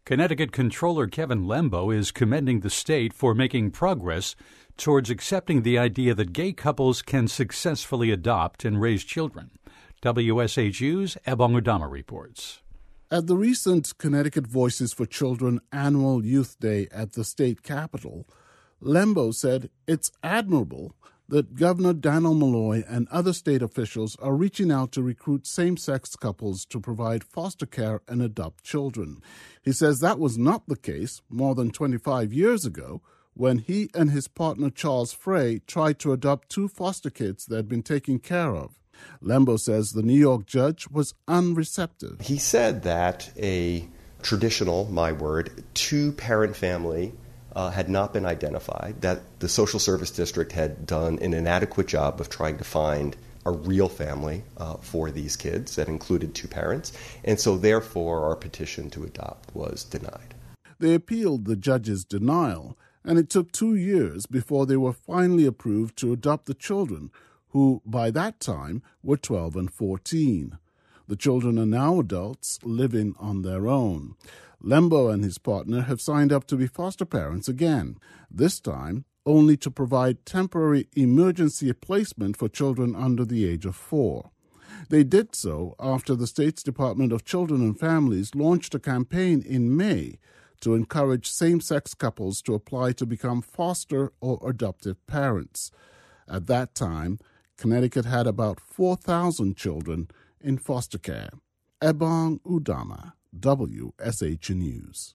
Connecticut Comptroller Kevin Lembo is commending the state for making progress towards accepting the idea that gay couples can successfully adopt and raise children. WSHU's Ebong Udama reports. At the recent Connecticut Voices for Children annual Youth Day at the state capitol, Lembo said it's admirable that Governor Dannel Malloy and other state officials are reaching out to recruit same-sex couples to provide foster care and adopt children. He says that was not the case more than 25 years ago when he and his partner Charles Frey tried to adopt 2 foster kids they had been taken care of. Lembo says the New York judge was unreceptive. He said that a traditional, my word, 2-parent family had not been identified, that the social service district had done an inadequate job of trying to find a real family for these kids that included 2 parents, and so therefore our petition to adopt was denied. They appealed the judge's denial, and it took 2 years before they were finally approved to adopt the children, who by that time were 12 and 14. The children are now adults living on their own. Lembo and his partner have signed up to be foster parents again, this time only to provide temporary emergency placement for children under the age of 4. They did so after the state's Department of Children and Families launched a campaign in May to encourage same-sex couples to apply to become foster or adoptive parents. At that time, Connecticut had about 4,000 children in foster care. Ebong Udama, WSH News.